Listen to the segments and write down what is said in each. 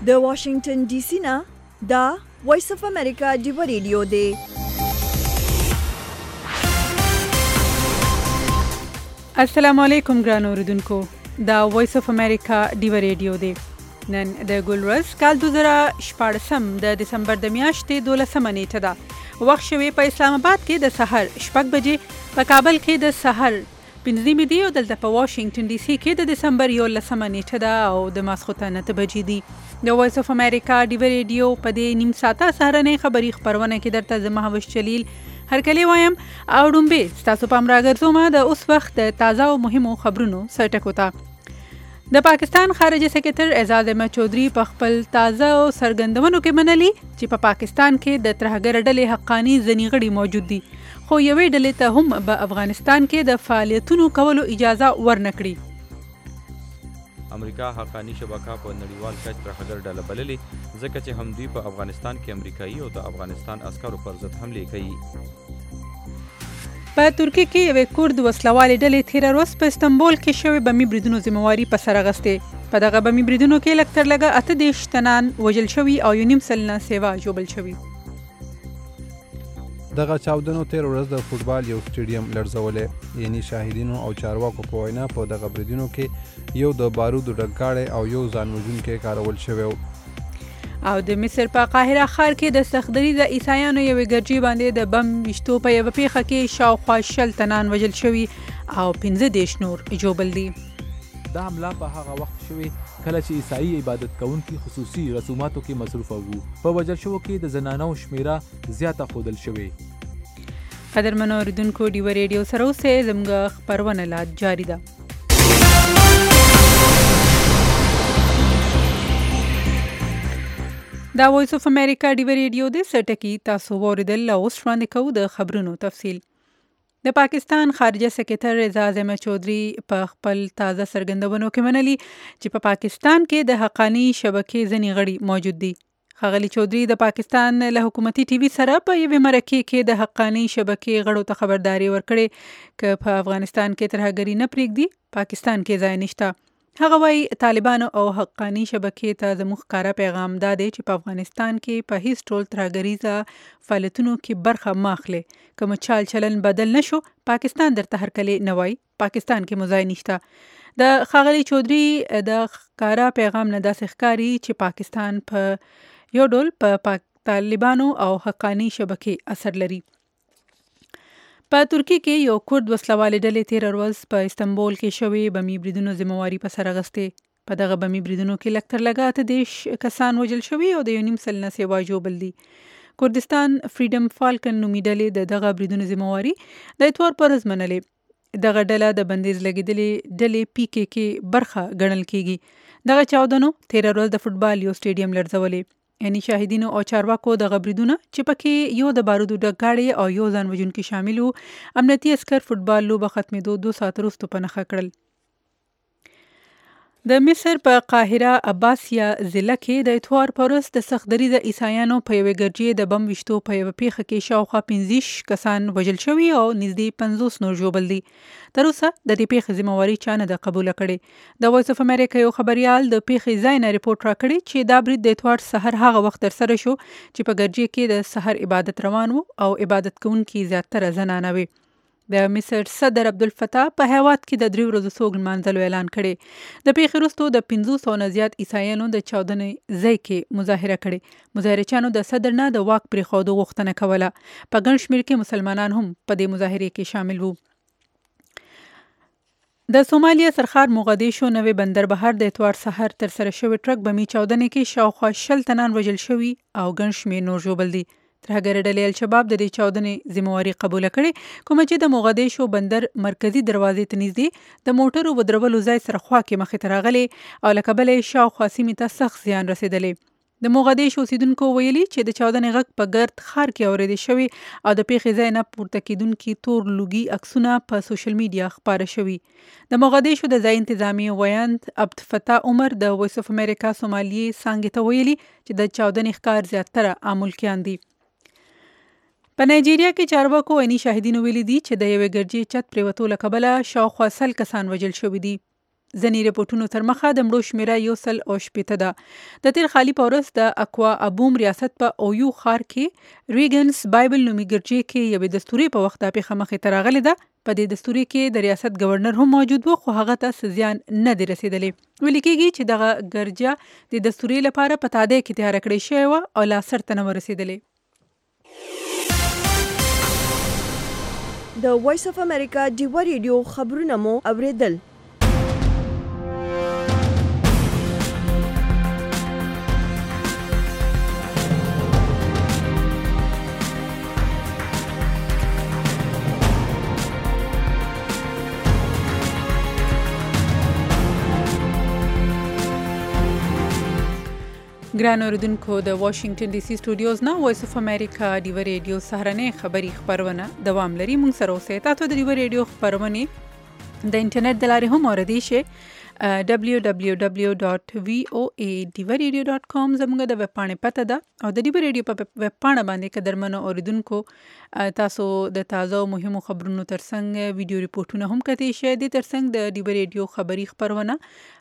د واشنگټن ډي سي نه دا وایس اف امریکا ډیو ریډیو دی. السلام علیکم ګران اوریدونکو، دا وایس اف امریکا ډیو ریډیو دی. نن د ګلورز کال 2014 د دسمبر د میاشتې 12 نیټه ده. وخت شوی په اسلام آباد کې د سحر 6 بجې، په کابل کې د سحر 5 دی او دلته په واشنگټن ډي سي کې د دسمبر 11 نیټه ده او د ماسخوتن 9 بجې دي. د وایس اف امریکا ډیو ریډیو په دې نیم ساعته سهارنۍ خبری خبرونه کې درته زه مهوش جلیل هرکلی وایم او ډومبه تاسو پام راګرځوم د اوس وخت د تازه او مهمو خبرونو سرټکو ته. د پاکستان خارجه سکرټر اعزاز احمد چودھری په خپل تازه او سرګندونو کې منلي چې په پاکستان کې د ترهګر ډلې حقانی ځنی غړي موجود دي، خو یوې ډلې ته هم په افغانستان کې د فعالیتونو کولو اجازه ورنکړي. امریکا حقانی شبکه په نړیوال کچ ترهګر ډله بللې ځکه چې هم دوی په افغانستان کې امریکایي او د افغانستان عسکرو پر ضد حملې کوي. په ترکیه کې یوې کورد وسلوالې ډلې تېره ورځ په استنبول کې شوې بمي بریدونو ذمہواري په سر اخیستې. په دغه بمي بریدونو کې لږ تر لږه 38 تنان وژل شوي او 1.5 سلنه سیوا ژوبل شوي. دغه چاودنو تیر ورځ د فوټبال یو سټیډیم لړزولې، یعنی شاهدینو او چارواکو په وینا په دغه بریدونو کې یو د بارودو ډګاړی او یو ځان وژونکی کارول شوی و. او د مصر په قاهره ښار کې د سختدریز عیسایانو یوې ګرجې باندې د بم ویشتو په یوه پیښه کې شاوخوا 60 تنان وژل شوي او 15 نور ژوبل دي. دا حمله په هغه وخت شوې کله چې عیسائی عبادت کوونکي خصوصي رسوماتو کې مصروفه وو. په وژل شوو کې د زنانو شمیره زیاته ښودل شوې. قدرمنو اوریدونکو، ډیو ریډیو سره اوسئ، زموږ خپرونه لا جاري ده. دا وایس اف امریکا ډیو ریډیو د سټکی تاسو ورېدل او اوس وړاندې کوو د خبرونو تفصیل. د پاکستان خارجه سکرټر اعزاز احمد چودھری په خپل تازه سرګندونو کې منلي چې په پاکستان کې د حقانی شبکې ځنی غړي موجود دي. ښاغلي چودھری د پاکستان له حکومتي ټي وي سره په یوې مرکې کې د حقانی شبکې غړو ته خبرداري ورکړې چې په افغانستان کې ترهګري نه پرېږدي، پاکستان کې ځای نشته. هغه وايي طالبانو او حقانی شبکې ته زموږ ښکاره پیغام دا دی چې په افغانستان کې په هیڅ ټول ترهګریزه فعالیتونو کې برخه مه اخلئ. که مو چال چلن بدل نشو، پاکستان درته هرکلی نه وایي، پاکستان کې مو ځای نشته. د ښاغلي چودھری د ښکاره پیغام نه داسې ښکاري چې پاکستان په یو ډول په طالبانو او حقانی شبکې اثر لري. په ترکیه کې یو کورد وسلوالې ډلې تېره ورځ په استنبول کې شوې بمي بریدونو ذمہواري په سر اخیستې. په دغه بمي بریدونو کې لږ تر لږه 38 کسان وژل شوي او د 1.5 سلنه سیوا ژوبل دي. کردستان فریډم فالکن نومي ډلې د دغه بریدونو ذمہواري د اتوار پر ورځ منلې. دغه ډله د بندیز لګېدلې ډلې PKK برخه ګڼل کېږي. دغه چاودنو تېره ورځ د فوټبال یو سټیډیم لړزولې، یعنی شاهدینو او چارواکو دغه بریدونه چې پکې یو د بارودو ډګاړی او یو ځان وژونکي شامل وو، امنیتي عسکر فوټبال لوبه ختمېدو 2 ساعت وروسته په نښه کړل. د مصر په قاهره عباسیه ضلع کې د اتوار په ورځ د سختدریزه عیسایانو په یوې ګرجې د بم ویشتو په یوه پیښه کې شاوخوا 15 کسان وژل شوي او نږدې 50 نور ژوبل دي. تر اوسه د دې پیښې ذمہواري چا نه ده قبوله کړې. د وایس اف امریکا یو خبریال د پیښې ځای نه ریپورټ راکړی چې دا برید د اتوار سحر هغه وخت ترسره شو چې په ګرجې کې د سحر عبادت روان وو او عبادت کوونکي زیاتره زنانه وې. د مصر صدر عبدالفتاح په هیواد کې د 3 ورځو سوګ لمانځلو اعلان کړی. د پیښې وروسته د 500 نه زیات عیسایانو د چاودنې ځای کې مظاهره کړې. مظاهرچیانو د صدر نه د واک پرېښودو غوښتنه کوله. په ګڼ شمېر کې مسلمانان هم په دې مظاهرې کې شامل وو. د سومالیا سرښار موغادیشو نوې بندر بهر د اتوار سحر ترسره شوې ټرک بمي چاودنې کې شاوخوا 60 تنان وژل شوي او ګڼ شمېر نور ژوبل دي. ترهګر ډلې الشباب د دې چاودنې ذمہواري قبوله کړې، کومه چې د موغادیشو بندر مرکزي دروازې ته نږدې د موټرو ودرولو ځای سره خوا کې مخې ته راغلې او له کبله یې شاوخوا سیمې ته سخت زیان رسېدلی. د موغادیشو اوسیدونکو ویلي چې د چاودنې غږ په ګرد ښار کې اورېدل شوی او د پیښې ځای نه پورته کېدونکي تور لوګي عکسونه په سوشل میډیا خپاره شوي. د موغادیشو د ځای انتظامیې ویاند عبدالفتاح عمر د وایس اف امریکا سومالیې څانګې ته ویلي چې د چاودنې ښکار زیاتره امولکیان دي. په نایجیریا کې چارواکو عیني شاهدینو ویلي دي چې د یوې ګرجې چت پرېوتو له کبله شاوخوا 100 کسان وژل شوي دي. ځینې رپورټونو تر مخه د مړو شمیره 180 ده. د تیر خالي په ورځ د اکوا ابوم ریاست په اویو ښار کې ریګنز بایبل نومي ګرجې کې یوې دستورې په وخت د پیښه مخې ته راغلې ده. په دې دستورې کې د ریاست گورنر هم موجود و، خو هغه ته څه زیان نه دی رسېدلی. ویل کېږي چې دغه ګرجه د دستورې لپاره په تادیه کې تیاره کړې شوې وه او لا سرته نه ورسېدلې. د وایس اف امریکا ډیوه ریډیو خبرونه مو اوریدل. ګران اوریدونکو، د واشنگټن ډي سي سټوډیوز نه وایس اف امریکا ډیوه ریډیو سهارنۍ خبري خپرونه دوام لري. موږ سره اوسئ. تاسو د ډیوه ریډیو خپرونې د انټرنیټ د لارې هم اوریدی شئ. www.voadiwaradio.com زموږ د ویب پاڼې پته ده او د ډیوه ریډیو په ویب پاڼه باندې که درمنو اوریدونکو تاسو د تازه او مهمو خبرونو ترڅنګ ویډیو ریپورټونه هم کتلی شئ. د ترڅنګ د ډیوه ریډیو خبري خپرونه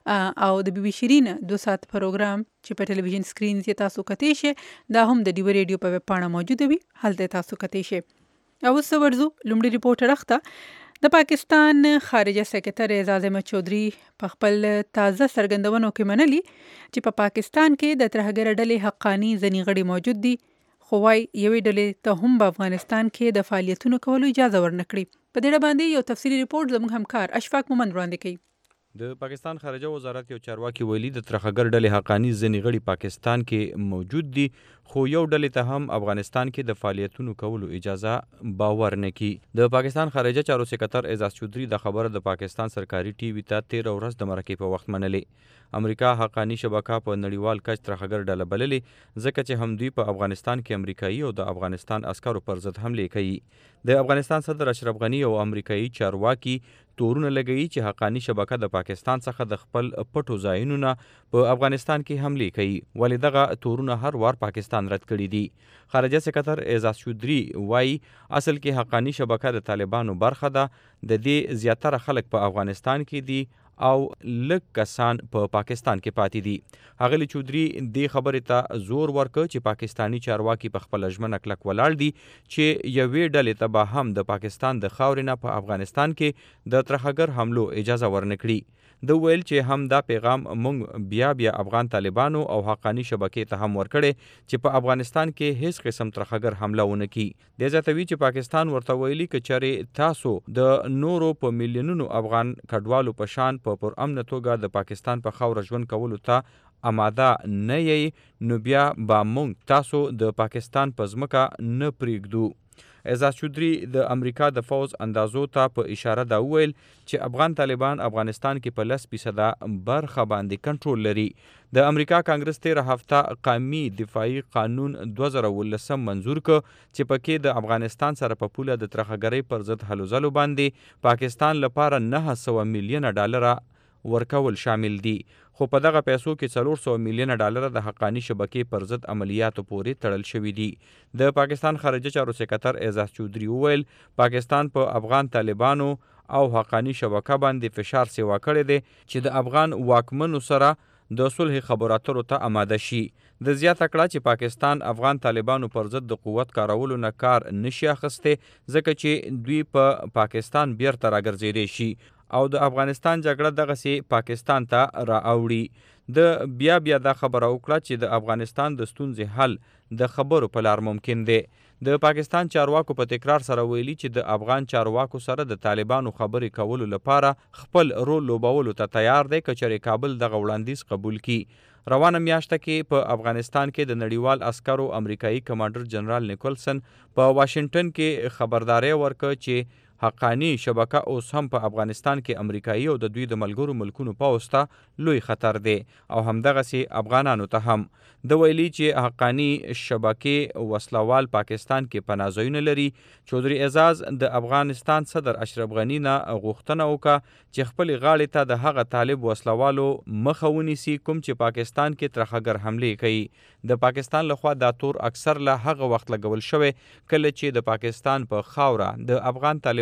او د بي بي شیرین 2 ساعت پروګرام چې په ټلویزیون سکرین یې تاسو کتلی شئ، دا هم د ډیوه ریډیو په ویب پاڼه موجوده وي، هلته تاسو کتلی شئ. او اوس ورځو لومړي ریپورټ اړخ ته. د پاکستان خارجه سکرټر اعزاز احمد چودھری په خپل تازه څرګندونو کې منلي چې په پاکستان کې د ترهګر ډلې حقاني ځینې غړي موجود دي، خو وايي یوې ډلې ته هم په افغانستان کې د فعالیتونو کولو اجازه ورنکړي. په دې اړه باندې یو تفصیلي ریپورټ زموږ همکار اشفاق مومند وړاندې کوي. د پاکستان خارجه وزارت یو چارواکي ویلي د ترهګر ډلې حقاني ځینې غړي پاکستان کې موجود دي، خو یو ډلې ته هم افغانستان کې د فعالیتونو کولو اجازه باور نه کی. د پاکستان خارجه چارو سکرټر اعزاز چودھری د خبره د پاکستان سرکاري ټي وي ته 13 ورځ د مرکې په وخت منلې. امریکا حقاني شبکه په نړیوال کچ ترهګر ډله بللې ځکه چې همدوی په افغانستان کې امریکایي او د افغانستان عسکرو پر ضد حملې کوي. د افغانستان صدر اشرف غنی او امریکایي چارواکي تورونه لګوي چې حقاني شبکه د پاکستان څخه د خپل پټو ځایونو نه په افغانستان کې حملې کوي، ولې دغه تورونه هر وار پاکستان رد کړي دي. خارجه سکرټر اعزاز چودھری وایي اصل کې حقاني شبکه د طالبانو برخه ده، د دې زیاتره خلک په افغانستان کې دي او لږ کسان په پاکستان کې پاتې دي. ښاغلي چودھری دې خبرې ته زور ورکړ چې پاکستانی چارواکي په خپله ژمنه کلک ولاړ دي چې یوې ډلې ته به هم د پاکستان د خاورې نه په افغانستان کې د ترهګر حملو اجازه ورنکړي. د ویل چې هم دا پیغام مونږ بیا افغان طالبانو او حقانی شبکې ته هم ورکړي چې په افغانستان کې هیڅ قسم ترهګر حمله ونه کړي. د زیاتوي چې پاکستان ورته ویلي که چېرې تاسو د نورو په میلیونونو افغان کډوالو په شان په پرامنه توګه د پاکستان په خاوره ژوند کولو ته آماده نه یې، نو بیا به مونږ تاسو د پاکستان په ځمکه نه پرېږدو. اعزاز چودھری د امریکا د فوز اندازو ته په اشاره دا وویل چې افغان طالبان افغانستان کې په 10% برخه باندې کنټرول لري. د امریکا کانګرس 13 هفته قومي دفاعي قانون 2019 منظور کړ چې پکې د افغانستان سره په پوله د ترهګرۍ پر ضد هلو ځلو باندې پاکستان لپاره 900 میلیونه ډالر ورکول شامل دي، خو په دغه پیسو کې 400 میلیونه ډالر د حقانی شبکې پر ضد عملیاتو پورې تړل شوي دي. د پاکستان خارجه چارو سکرټر اعزاز چودھری وویل پاکستان په افغان طالبانو او حقانی شبکه باندې فشار سیوا کړی دی چې د افغان واکمنو سره د صلح خبرو اترو ته آماده شي. د زیاته کړه چې پاکستان افغان طالبانو پر ضد د قوت کارولو نه کار نشي اخیستی ځکه چې دوی په پاکستان بیرته راګرځېدی شي او د افغانستان جګړه دغسې پاکستان ته رااوړي. د بیا دا خبره وکړه چې د افغانستان د ستونزې حل د خبرو په لار ممکن دی. د پاکستان چارواکو په تکرار سره ویلي چې د افغان چارواکو سره د طالبانو خبرې کولو لپاره خپل رول لوبولو ته تیار دی که چېرې کابل دغه وړاندیز قبول کړي. روانه میاشته کې په افغانستان کې د نړیوال عسکرو امریکایي کمانډر جنرال نیکولسن په واشنگټن کې خبرداری ورکړ چې حقانی شبکه اوس هم په افغانستان کې امریکایي او د دوی د ملګرو ملکونو پوځ ته لوی خطر دی او همدغسې افغانانو ته هم. د ویلي چې حقانی شبکې وسلوال پاکستان کې پناه ځایونه لري. چودھری اعزاز د افغانستان صدر اشرف غنی نه غوښتنه وکړه چې خپلې غاړې ته د هغه طالب وسلوالو مخه ونیسي کوم چې پاکستان کې ترهګر حملې کوي. د پاکستان لخوا دا تور اکثر له هغه وخت لګول شوی کله چې د پاکستان په خاوره د افغان طالبان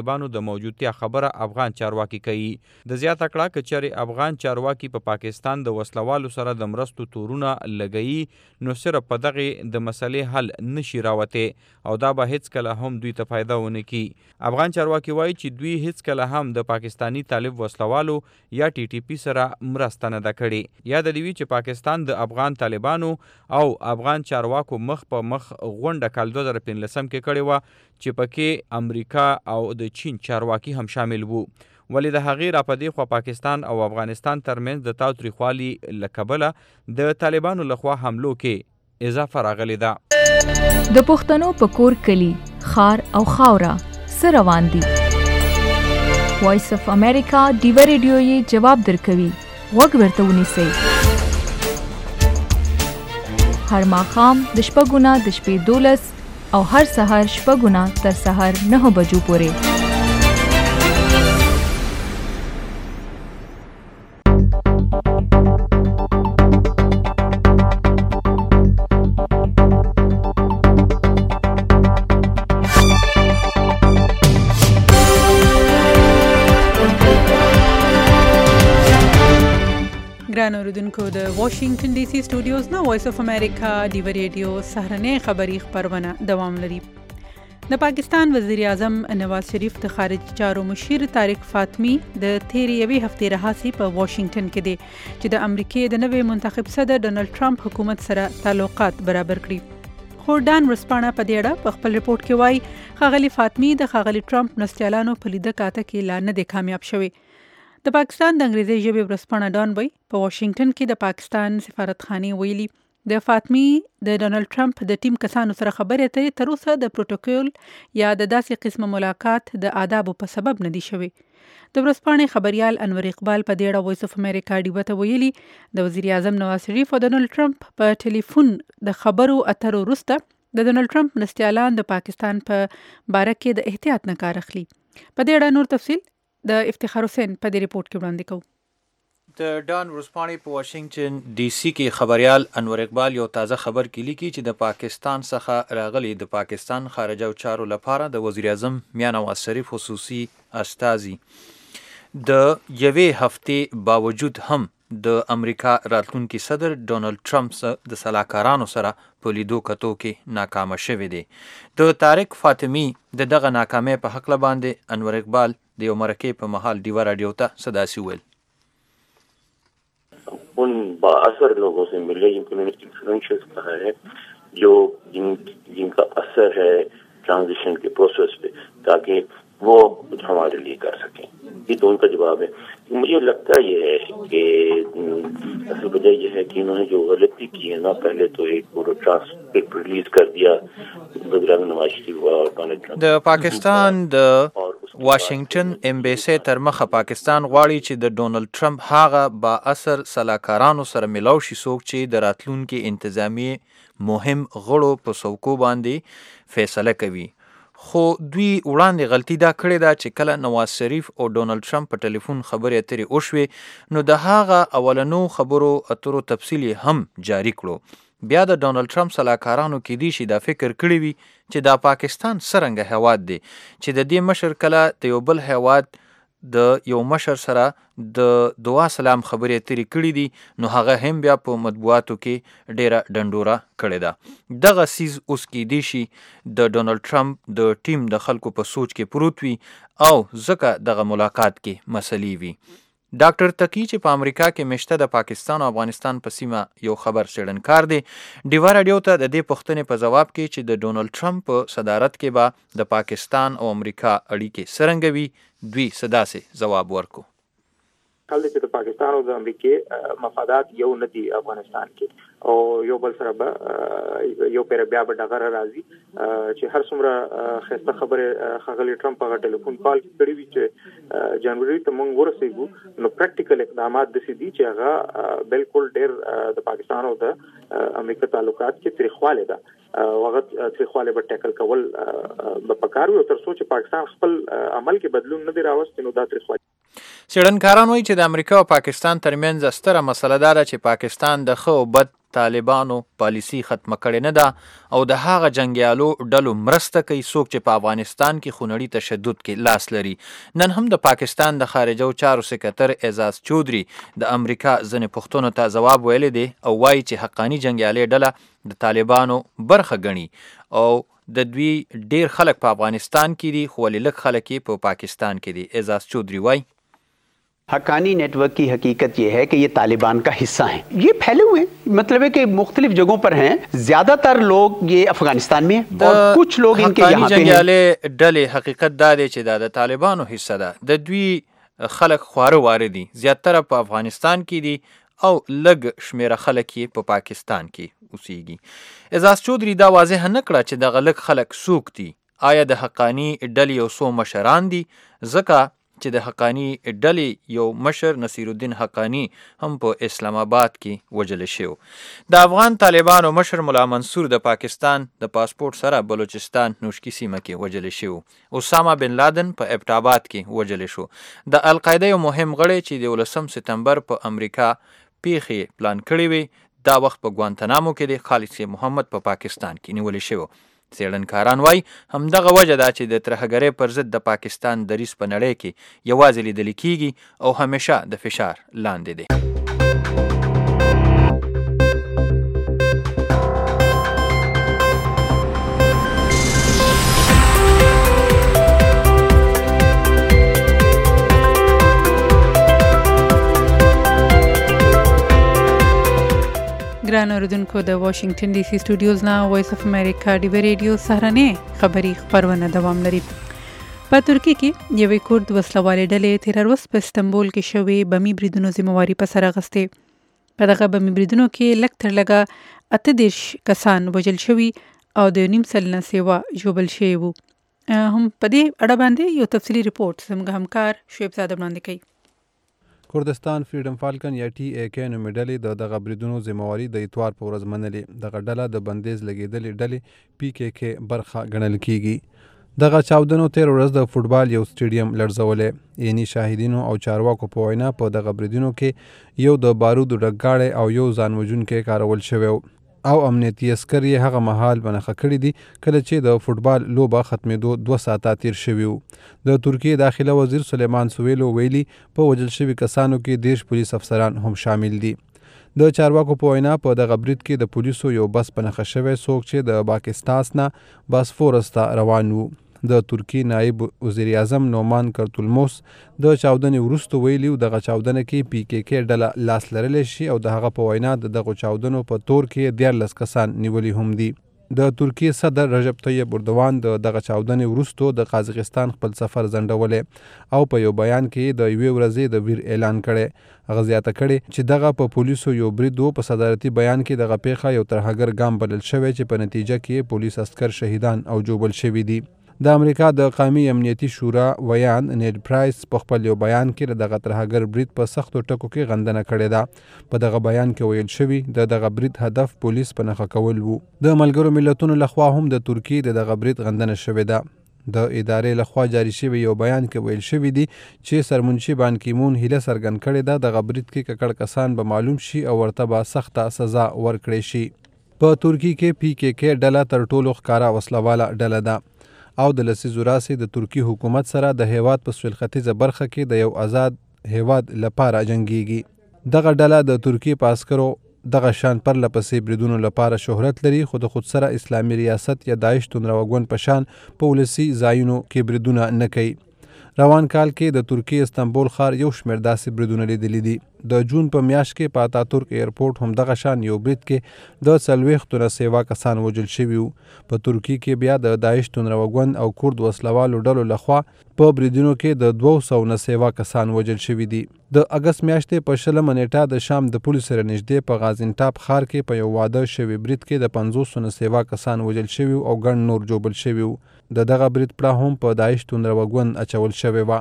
طالبانو د موجودتیا خبره افغان چارواکي کوي. د زیاته کړه که چېرې افغان چارواکي په پاکستان د وسلوالو سره د مرستو تورونه لګوي نو صرف په دغې د مسلې حل نشي راوتی او دا به هیڅکله هم دوی ته فایده ونه کړي. افغان چارواکي وایي چې دوی هیڅکله هم د پاکستانی طالب وسلوالو یا ټي ټي پي سره مرسته نه ده کړې. یاد دې وي چې پاکستان د افغان طالبانو او افغان چارواکو مخ په مخ غونډه کال 2015 کې کړې وه چې پکې امریکا او د چین چارواکي هم شامل وو. ولې د هغې راپدې خوا پاکستان او افغانستان ترمنځ د تاوتریخوالي له کبله د طالبانو لخوا حملو کې اضافه راغلې ده. د پښتنو په کور کلی خار او خاوره سره روان دي. وایس اف امریکا ډیوه ریډیو یې جواب درکوي. غوږ ورته ونیسئ. هر ماښام د 6 نه د شپې 12 او هر سهار 6 نه تر سهار 9 بجو پورې. ګران اوریدونکو د واشنگټن ډي سي سټوډیوز نه وایس اف امریکا ډیوه ریډیو سهرنۍ خبری خبرونه دوام لري. د پاکستان وزیر اعظم نواز شریف د خارجي چارو مشیر طارق فاطمی د تیرې یوې هفتې راهیسې په واشنگټن کې دی چې د امریکای د نوې منتخب صدر ډونالد ټرمپ حکومت سره تعلقات برابر کړي. خو ډان ورسپانه په دې اړه په خپل ریپورت کې وایي ښاغلي فاطمی د ښاغلي ټرمپ مرستیالانو په لیده کاته کې لا نه دی کامیاب شوی. د پاکستان د انګریزي ژبې ورځپاڼه ډان وایي په واشنگټن کې د پاکستان سفارتخانې ویلي د فاطمی د ډونالد ټرمپ د ټیم کسانو سره خبرې اترې تر اوسه د پروتوکول یا د داسې قسمه ملاقات د آدابو په سبب نه دی شوی. د ورځپاڼې خبریال انور اقبال په دې اړه وایس اف امریکا ډیوه ته ویلي د وزیر اعظم نواز شریف او ډونالد ټرمپ په ټلیفون د خبرو اترو وروسته د ډونالد ټرمپ مرستیالان د پاکستان په باره کې د احتیاط نه کار اخلي. په دې اړه نور تفصیل د افتخار حسین په دې ریپورت کې وړاندې کوو. د ډان ورسپاڼې په واشنگټن ډي سي کې خبريال انور اقبال یو تازه خبر کې لیکي چې د پاکستان څخه راغلي د پاکستان خارجه چارو لپاره د وزیر اعظم میاں نواز شریف خصوصي استازي د یوې هفتې باوجود هم د امریکا راتلونکي صدر ډونالد ټرمپ د سلاکارانو سره په لیدو کتو کې ناکامه شوی دی. د طارق فاطمی د دغه ناکامۍ په حق باندې انور اقبال د یو مرکې په محل ډیوه رادیو ته صداسي ویل. उन बाअसर लोगों से मिले जिनको इन्फ्लुएंशियल कहा है जो जिनका असर है ट्रांजिशन के प्रोसेस पे ताकि वो कुछ हमारे लिए कर सकें. ये तो उनका जवाब है. मुझे लगता ये है कि असल वजह यह है कि इन्होंने जो गलती की है ना पहले तो एक पूरा ट्रांसक्रिप्ट रिलीज कर दिया वज़ीर नवाज शरीफ और डोनाल्ड ट्रम्प. د پاکستان د واشنگټن امبیسی تر مخه پاکستان غواړي چې د ډونالد ټرمپ هغه با اثر سلاکارانو سره ملاو شي څوک چې د راتلونکي انتظامی مهم غړو په څوکو باندې فیصله کوي. خو دوی وړاندې غلطي دا کړې ده چې کله نواز شریف او ډونالد ټرمپ په ټلیفون خبرې اترې وشوې نو د هغه اولنو خبرو اترو تفصیل هم جاری کړو. بیا د ډونالد ټرمپ سلاکارانو کې دي چې دا فکر کړی وي چې دا پاکستان څرنګه هیواد دی چې د دې مشر کله د یو بل هیواد د یو مشر سره د دعا سلام خبرې اترې کړې دي نو هغه هم بیا په مطبوعاتو کې ډیره ډنډوره کړې ده. دغه سیز اوس کې دی شي د ډونالد ټرمپ د ټیم د خلکو په سوچ کې پروت وي او ځکه دغه ملاقات کې مسلې وي. ډاکټر تقی چې په امریکا کې مشته د پاکستان او افغانستان په سیمه یو خبر څېړنکار دی ډیوه راډیو ته د دې پوښتنې په ځواب کې چې د ډونالد ټرمپ په صدارت کې به د پاکستان او امریکا اړیکې څرنګه وي دوی صداسې ځواب ورکو. حال چې د پاکستان او د امریکای مفادات یو نه دي افغانستان کې او یو بل سره به یو پیر بیا به ډغره راځي چې هر څومره خسته خبره خغلی ټرمپ هغه ټلیفون کال کړی وی چې جنوري ته مونږ ورسېږو نو پریکټیکل اقدامات د سې دي چې هغه بالکل ډېر د پاکستان او د امریکا تعلقات کې تاریخواله ده وخت تاریخواله به ټیکل کول به پکار وي او تر څو چې پاکستان خپل عمل کې بدلون نه دی راوستي نو دا تاریخواله څېړنکاران وایي چې د امریکا او پاکستان ترمنځ ستره مسله دا ده چې پاکستان د ښه او بد طالبانو پالیسي ختمه کړې نه ده او د هغه جنګیالو ډلو مرسته کوي څوک چې په افغانستان کې خونړي تشدد کې لاس لري. نن هم د پاکستان د خارجه چارو سکرټر اعزاز چودري د امریکا ځینې پوښتنو ته ځواب ویلی دی او وایي چې حقاني جنګیالي ډله د طالبانو برخه ګڼي او د دوی ډیر خلک په افغانستان کې دي خو ولې لږ خلک یې په پاکستان کې دي. اعزاز چودري وایي हक्कानी नेटवर्क की हकीकत ये है कि ये तालिबान का हिस्सा हैं. ये फैले हुए हैं, मतलब है कि मुख्तलिफ जगहों पर हैं. ज्यादातर लोग ये अफगानिस्तान में हैं और कुछ लोग इनके यहाँ पे हैं. ډلې حقیقت دا دی چې د طالبانو حصہ ده. د دوی خلک خواره واره دي، زیاتره په افغانستان کې دي او لږ شمیره خلک یې په پاکستان کې اوسیږي. اعزاز چودري دا واضح نه کړه چې دغه لږ خلک څوک دي. آیا د حقاني ډلې یو څو مشران دي؟ ځکه چې د حقاني ډلې یو مشر نصیر الدین حقانی هم په اسلام آباد کې وژل شو. د افغان طالبانو مشر ملا منصور د پاکستان د پاسپورت سره بلوچستان نوشکی سیمه کې وژل شو. اسامه بن لادن په ابټ آباد کې وژل شو. د القاعده یو مهم غړی چې د 19 سپتمبر په امریکا پیښې پلان کړی وي دا وخت په ګوانتنامو کې د خالد محمد په پاکستان کې نیول شو. څېړنکاران وایي همدغه وجه ده چې د ترهګرۍ پر ضد د پاکستان دریځ په نړۍ کې یوازې لیدل کیږي او همیشه د فشار لاندې دی. ګران اوریدونکو د واشنگټن ډي سي سټوډیوز نه وایس اف امریکا ډیوی ریډیو سهارنۍ خبري خبرونه دوام لري. په ترکیه کې یوې کورد وسلوالې ډلې تېره ورځ په استنبول کې شوې بمي بریدونو ذمہواري په سر اخیستې. په دغه بمي بریدونو کې لږ تر لږه 38 کسان وژل شوي او د 9 سلنه سیوا ژوبل شوي وو. هم په دې اړه باندې یو تفصیلي رپورټ زموږ همکار شعیب زاده وړاندې کوي. کردستان فریډم فالکن یا ټي ای کې نومې ډلې د دغه بریدونو ذمہواري د اتوار په ورځ منلې. دغه ډله د بندیز لګېدلې ډلې پی کې کې برخه ګڼل کیږي. دغه چاودنو تېره ورځ د فوټبال یو سټیډیم لړزولی. یعنی شاهدینو او چارواکو په وینا په دغه بریدونو کې یو د بارودو ډګاړی او یو ځان وژونکی کارول شوی او امنیتي عسکر یې هغه مهال بنخښه کړي دي کله چې د فوټبال لوبه ختمېدو 2 ساعته تیر شوي وو. د ترکیې داخله وزیر سلیمان سویلو ویلي په وژل شوي کسانو کې 10 پولیس افسران هم شامل دي. د چارواکو په وینا په دغه برید کې د پولیسو یو بس بنخښه شوی څوک چې د باکستاس نه باسفورس ته روان وو. د ترکی نائب وزیر اعظم نومان کرتولموس د چاودنې وروسته ویلي دغه چاودنه کې پی کې کې ډله لاس لرلی شي او د هغه په وینا د دغو چاودنو په تور کې 14 کسان نیولي هم دي. د ترکیې صدر رجب طیب اردوان د دغه چاودنې وروسته د قازقستان خپل سفر ځنډولی او په یو بیان کې د یوې ورځې د ویر اعلان کړی. هغه زیاته کړې چې دغه په پولیسو یو برید و. په صدارتي بیان کې دغه پیښه یو ترهګر ګام بلل شوی چې په نتیجه کې پولیس عسکر شهیدان او جوبل شوي دي. د امریکا د قومي امنیتي شورا ویان نیډ پرایس په خپل یو بیان کې دغه ترهګر برید په سختو ټکو کې غندنه کړې ده. په دغه بیان کې ویل شوي دغه برید هدف پولیس په نښه کول وو. د ملګرو ملتونو لخوا هم د ترکیې دغه برید غندنه شوې ده. د ادارې لخوا جاری شوی یو بیان کې ویل شوي دي چې سرمنشي بان کیمون هیله څرګند کړې ده دغه برید کې ککړ کسان به معلوم شي او ورته به سخته سزا ورکړې شي. په ترکیې کې پی کې کې ډله تر ټولو ښکاره وسلواله ډله ده او د لسیزو راسې د ترکی حکومت سره د هیواد په سویل ختیځه برخه کې د یو آزاد هیواد لپاره جنګیږي. دغه ډله د ترکی په عسکرو دغه شان پرله پسې بریدونو لپاره شهرت لري خو د خود سره اسلامي ریاست یا داعش توندروګون په شان په ولسي ځایونو کې بریدونه نه کوي. روان کال کې د ترکیې استنبول ښار یو شمېر داسې بریدونه لیدلي دي. د جون په میاشت کې په اتاتورک ایرپورټ هم دغه شان یو برید کې د 40 نه سیوا کسان وژل شوي وو. په ترکیې کې بیا د داعش توندروګون او کورد وسلوالو ډلو لخوا په بریدونو کې د 200 نه سیوا کسان وژل شوي دي. د اګست میاشتې په 20 نیټه د شام د پولیسو سره نږدې په غازنټاپ ښار کې په یو واده شوي برید کې د 500 نه سیوا کسان وژل شوي او ګڼ نور جوبل شوي وو. دغه برید پړه هم په داعش توندروګون اچول شوی و.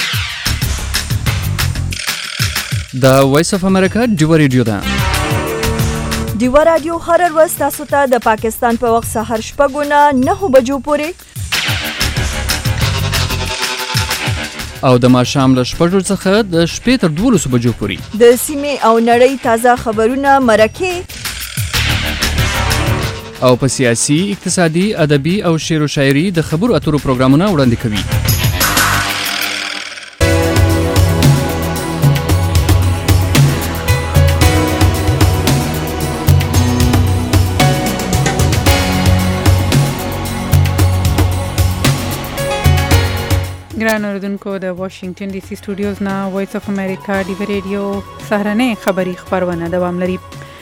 د وایس اف امریکا ډیو ریډیو ده. ډیو رادیو هر ورځ تاسو ته د پاکستان په وخت سهار 6 نه 9 بجو پورې او د ماښام له 6 څخه د شپې تر 12 بجو پورې د سیمې او نړۍ تازه خبرونه مرکه او په سیاسي، اقتصادي، ادبي او شعر و شاعري د خبرو اترو پروګرامونه وړاندې کوي. ګران اوریدونکو د واشنگټن ډي سي سټوډیوز نه وایس اف امریکا ډیو ریډیو سهارنۍ خبری خبرونه دوام لري.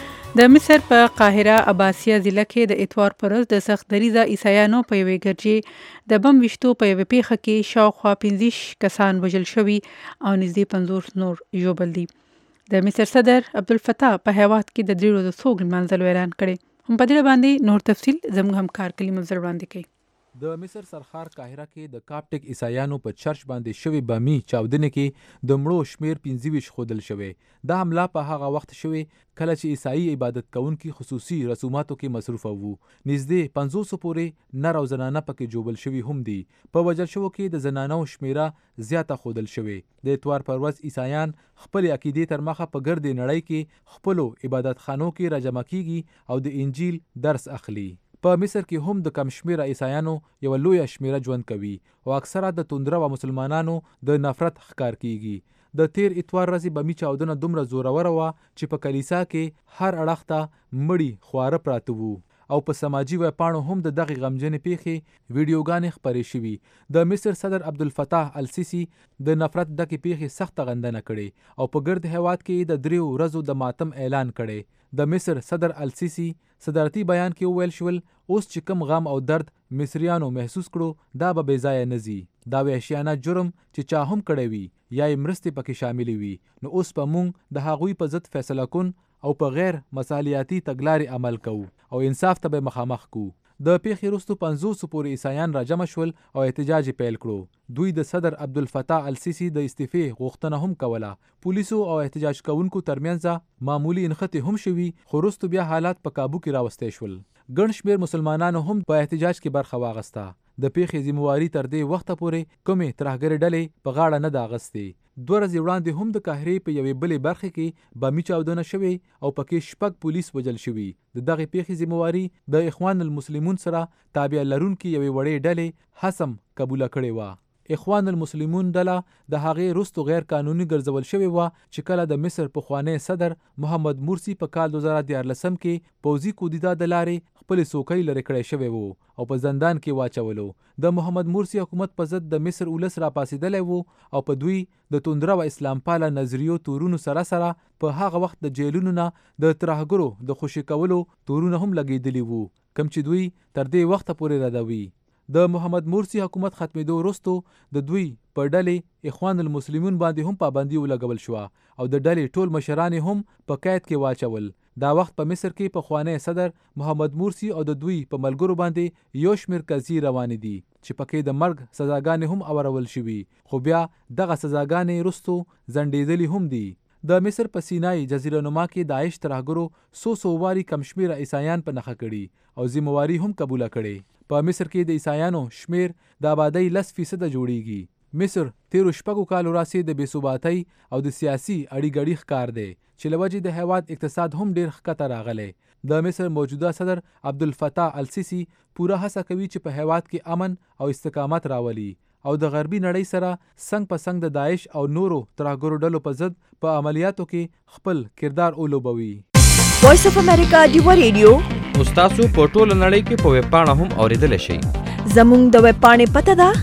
د مصر په قاهره عباسیه ضلع کې د اتوار پر ورځ د سخت دریزه عیسایانو په یوې ګرجې د بم ویشتو په یوې پیښه کې شاوخوا 15 کسان وژل شوي او نږدې 50 نور ژوبل دي. د مصر صدر عبدالفتاح په هیواد کې د 3 ورځو سوګ لمانځلو اعلان کړی. هم په دې باندې نور تفصیل زموږ همکار کلیم افضل وړاندې کوي. د مصر سرخار قاهره کې د کاپټیک عیسایانو په چرچ باندې شوی بامي چاودنې کې د مړو شمیر 25 ښودل شوی. دا حمله په هغه وخت شوی کله چې عیسائی عبادت کوونکي خصوصي رسوماتو کې مصروف وو. نږدې 500 پورې نر او زنانه پکې جوبل شوي هم دي. په وژل شوو کې د زنانو شمیره زیاته ښودل شوی. د اتوار پر ورځ عیسایان خپل عقیدې تر مخه په ګرد نړۍ کې خپلو عبادت خانو کې راجمع کیږي او د انجیل درس اخلي. په مصر کې هم د کم شمیره عیسایانو یو لویه شمیره ژوند کوي او اکثره د توندره و مسلمانانو د نفرت ښکار کیږي. د تیر اتوار ورځې بمي چاودنه دومره زوروره وه چې په کلیسا کې هر اړخ ته مړي خواره پراته وو او په سماجي ویبپاڼو هم د دغې غمجنې پیښې ویډیوګانې خپرې شوي. د مصر صدر عبدالفتاح السیسی د نفرت دغې پیښې سخته غندنه کړې او په ګرد هیواد کې د 3 ورځو د ماتم اعلان کړی. د مصر صدر السیسی صدارتي بیان کې وویل شول اوس چې کم غم او درد مصریانو محسوس کړو دا به بې ځایه نه ځي. دا وحشیانه جرم چې چا هم کړی وي یا یې مرستې پکې شاملې وي نو اوس به موږ د هغوی په ضد فیصله کن او په غیر مصالحتي تګلارې عمل کوو او انصاف ته به مخامخ کوو. د پیښې وروسته 500 پورې عیسایان راجمع شول او احتجاج پیل کړو. دوی د صدر عبدالفتاح السیسی د استعفې غوښتنه هم کوله. پولیسو او احتجاج کوونکو ترمنځ معمولی انخته هم شوي خو وروسته بیا حالات په کابو کې راوستي شول. ګڼ شمېر مسلمانانو هم په احتجاج کې برخه واخیسته. د پیښې ذمہواري تر دې وخته پورې کومې ترهګرې ډلې په غاړه نه ده اخیستې. 2 ورځې وړاندې هم د قاهرې په یوې بلې برخې کې بامي چاودنه شوې او پکې 6 پولیس وژل شوي. د دغې پیښې ذمہواري د اخوان المسلمون سره تابع لرونکي یوې وړې ډلې حسم قبوله کړې وه. اخوان المسلمون ډله د هغې وروستو غیر قانوني ګرځول شوې وه چې کله د مصر پخوانی صدر محمد مرسی په کال 2014 کې پوځي کودتا د لارې خپلې څوکۍ لرې کړی شوی وو او په زندان کې واچولو. د محمد مرسی حکومت په ضد د مصر ولس راپاڅېدلی وو او په دوی د توندره و اسلام پاله نظریو تورونو سره سره په هغه وخت د جیلونو نه د ترهګرو د خوشي کولو تورونه هم لګېدلي وو کوم چې دوی تر دې وخته پورې ردوي. د محمد مرسی حکومت ختمېدو وروسته د دوی په ډلې اخوان المسلمون باندې هم پابندي ولګول شوه او د ډلې ټول مشران هم په قید کې واچول. دا وخت په مصر کې پخوانی صدر محمد مرسی او د دوی په ملګرو باندې یو شمېر قضیې روانې دي چې پکې د مرګ سزاګانې هم اورول شوي خو بیا دغه سزاګانې وروسته ځنډېدلې هم دي. د مصر په سینای جزیره نما کې داعش ترهګرو 100 واري کم شمېره عیسایان په نښه کړي او ذمہواري هم قبوله کړي. په مصر کې د عیسایانو شمیر د آبادۍ 10% جوړیږي. مصر 13 کالو راځي د بې ثباتۍ او د سیاسي اړیګړي ښکار دی چې له وجې د هیواد اقتصاد هم ډیر ښکته راغلی. د مصر موجوده صدر عبدالفتاح السیسی پوره هڅه کوي چې په هیواد کې امن او استقامت راولي او د غربي نړۍ سره څنګ په څنګ د داعش او نورو ترهګرو ډلو په ضد په عملیاتو کې خپل کردار ولوبوي. وایس اف امریکا ډیو ریډیو تاسو په ټوله نړۍ کې په ویب پاڼه هم اوریدلی شئ. زموږ د ویب پاڼې پته ده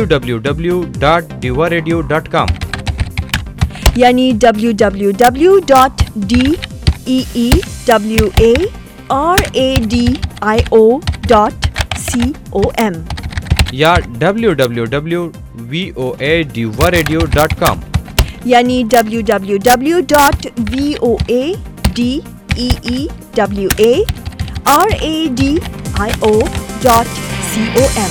www.diwaradio.com یعنی www.deewaradio.com یا www.voadiwaradio.com یعنی www.voadiwaradio.com.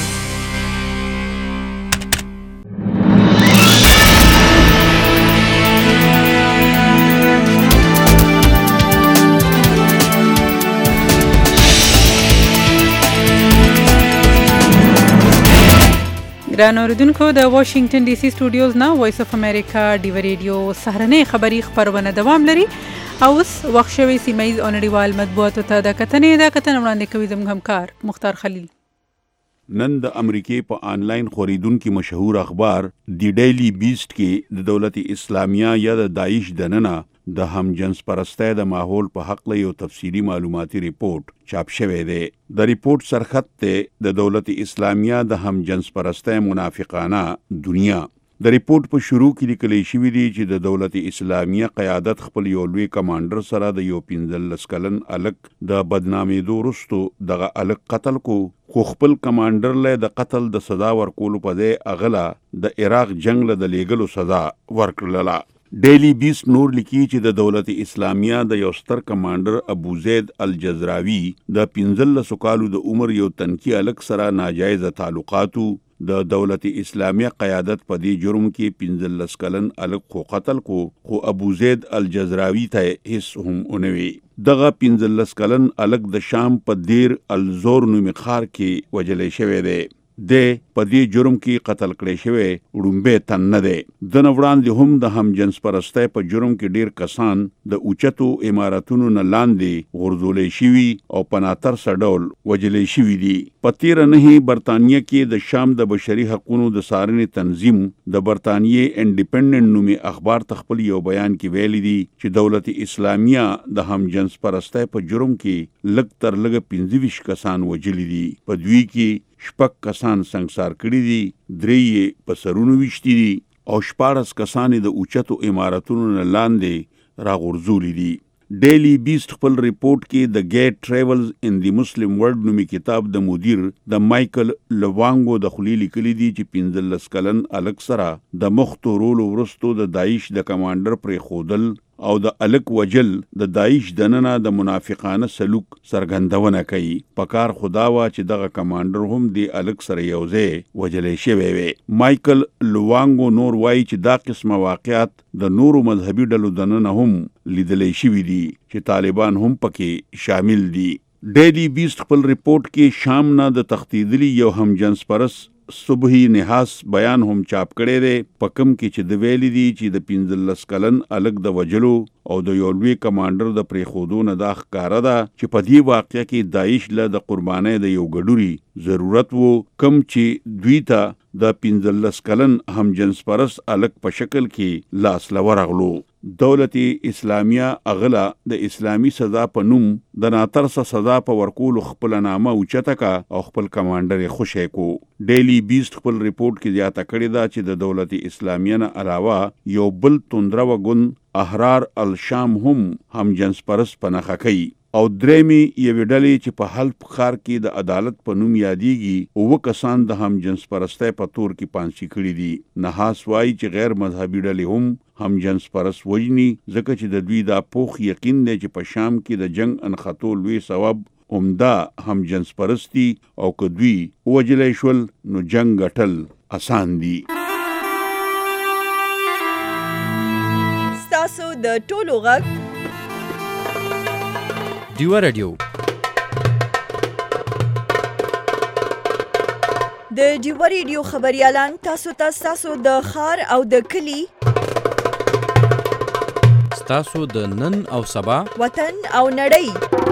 ګران اوریدونکو د واشنگټن ډي سي سټوډیوز نه وایس اف امریکا ډیو ریډیو سهرنۍ خبری خبرونه دوام لري او اوس وخت شوی سیمایي او نړیوال مطبوعاتو ته د کتنې وړاندې کوي زموږ همکار مختار خلیل. نن د امریکې په آنلاین خوریدونکو مشهور اخبار دی ډیلی بیسټ کې د دولت اسلامیه یا د داعش دننه د هم جنس پرستۍ د ماحول په حق له یو تفصیلی معلوماتي ریپورت چاپ شوی دی. د ریپورت سرخط ته د دولت اسلامیه د هم جنس پرستۍ منافقانه دنیا. د ریپورت په شروع کې لیکل شوی دی چې د دولت اسلامیه قیادت خپل یو لوی کمانډر سره د یو 15 کلن الک د بدنامېدو وروسته دغه الک قتل کو، خو خپل کمانډر له د قتل د سزا ورکولو په ځای اغله د عراق جنگ له د لیګلو سزا ورکړله. ډیلی بیسټ نور لیکي چې د دولت اسلامیه د یو ستر کمانډر ابو زید الجزراوی د 15 کالو د عمر یو تنکي الک سره ناجایز تعلقاتو د دولت اسلامیه قیادت په دې جرم کې 15 کلن الک خو قتل کو، خو ابو زید الجزراوی ته هیڅ هم اونوي. دغه 15 کلن الک د شام په دیر الزور نومي ښار کې وجلې شوی دی. د په دې جرم کې قتل کړی شوی وړومبی تن نه دی. د وړاندې هم د هم جنس پرستۍ په جرم کې ډیر کسان د اوچتو عمارتونو نه لاندې غورځولې شوي او په ناترسه ډول وجلې شوي دي. په تیره نهي برطانیه کې د شام د بشري حقوقو د څارنې تنظیم د برطانیې انډیپندنت نومي اخبار تخپل یو بیان کې ویلي دي چې دولت اسلامیه د هم جنس پرستۍ په جرم کې لږ تر لږه 25 کسان وجلي دي. په دوی کې 6 کسان سنگسار کړي دي، 3 په سرونو وشتي دي او 14 کسان د اوچتو عمارتونو نه لاندې راغورځولي دي. ډیلی بیسټ خپل ریپورت کې د گیټ ټریولز ان دی مسلم ورلد نومي کتاب د مدیر د مایکل لوانګو د خلی لیکلي دي چې 15 کلن الک سره د مختو رولو ورستو د داعش د کمانډر پرې خودل او د الک وجل د داعش دننه د منافقانه سلوک سرګندونه کوي. پکار خداوا چې دغه کمانډر هم دی الک سره یوځای وجلې شوی وي. مایکل لوانګو نور وایي چې دا قسمه واقعات د نورو مذهبي ډلو دننه هم لیدلې شوي دي چې طالبان هم پکې شامل دي. ډیلی بیسټ خپل ریپورت کې شام نه د تختیدلی یو هم جنس پرس صبحی نحاس بیان هم چاپ کړی دی، په کوم کې چې د ویلي دي چې د 15 کلن الک د وجلو او د یو لوی کمانډر د پریښودو نه دا ښکاره ده چې په دې واقعه کې داعش له د قربانۍ د یو ګډوري ضرورت وو، کم چې دوی ته د 15 کلن هم جنس پرس الک په شکل کې لاس لورغلو. دولت اسلامیه اغلا د اسلامی سزا په نوم د ناترسه سزا په ورکولو خپل نامه اوچته کا او خپل کمانډر خوشی کو. ډیلی بیسټ خپل ریپورت کې زیاته کړې ده چې د دولت اسلامیه نه علاوه یو بل توندره وګون احرار الشام هم جنس پرس په نخښه کوي او درېمې یوې ډلې چې په حلب ښار کې د عدالت په نوم یادېږي 9 کسان د هم جنس پرستۍ په تور کې پانسي کړي دي. نحاس وایي چې غیر مذهبي ډلې هم جنس پرست وجني ځکه چې د دوی دا پوخ یقین دی چې په شام کې د جنگ انخطو لوی سبب عمده هم جنس پرستی او که دوی وجلې شول نو جنگ ګټل آسان دي. ستاسو د ټولو غږ ډیو رادیو د ډیو ریډیو خبريالان تاسو د ښار او د کلی، تاسو د نن او سبا وطن او نړۍ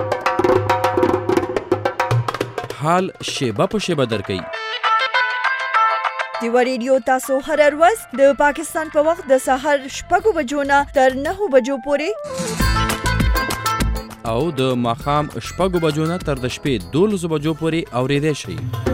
حال شیبه په شیبه درکې. ډیو ریډیو تاسو هر ورځ د پاکستان په وخت د سحر 6 بجو نه تر 9 بجو پورې او د ماښام 6 بجو نه تر د شپې 12 بجو پورې اورېدای شئ.